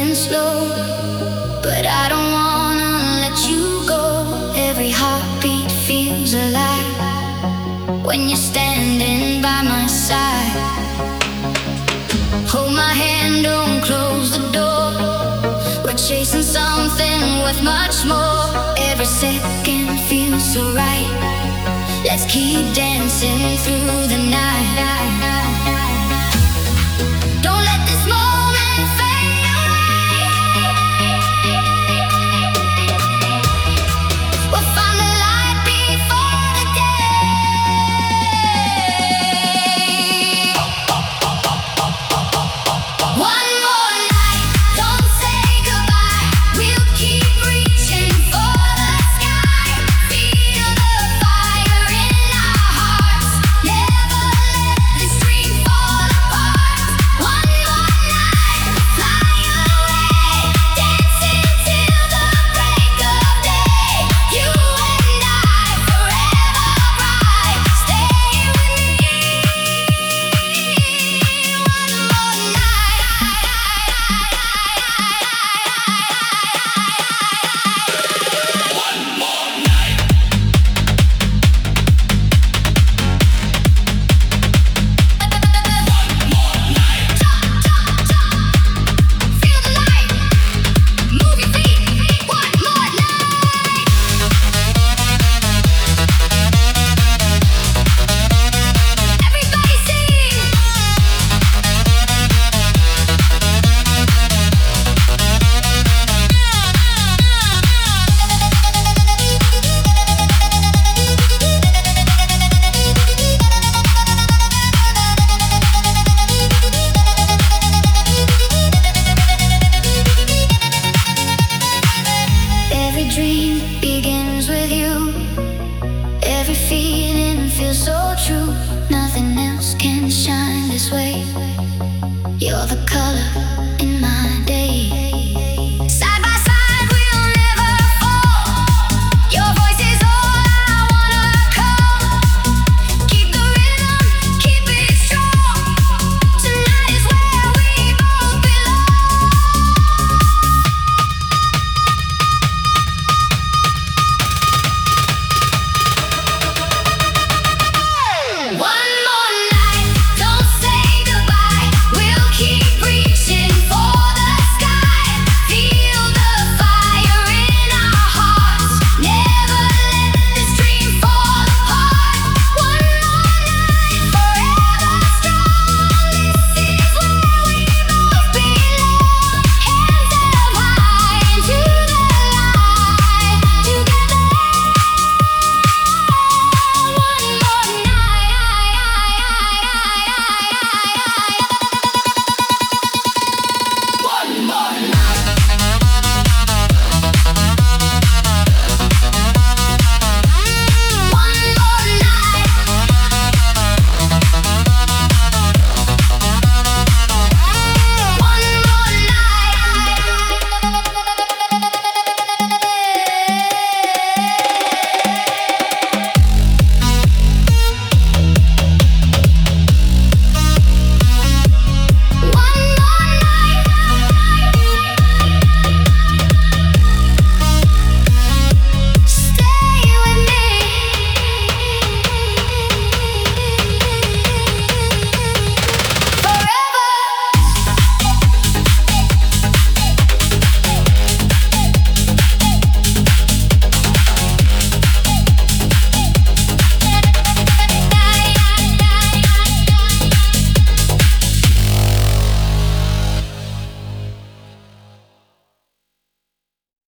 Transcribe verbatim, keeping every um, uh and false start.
moving slow, but I don't wanna let you go. Every heartbeat feels alive when you're standing by my side. Hold my hand, don't close the door. We're chasing something worth much more. Every second feels so right. Let's keep dancing through the night. Don't let this moment fade away. We'll find the light before the day. One more night, don't say goodbye. We'll keep reaching for the sky. Feel the fire in our hearts. Never let this dream fall apart. One more night, fly away, dancing till the break of day. You and I forever bright. Stay with me. One more night. Feel the light. Move your feet. One more night. Everybody sing. Every dream begins with you. Every feeling feels so true. Nothing else can shine this way.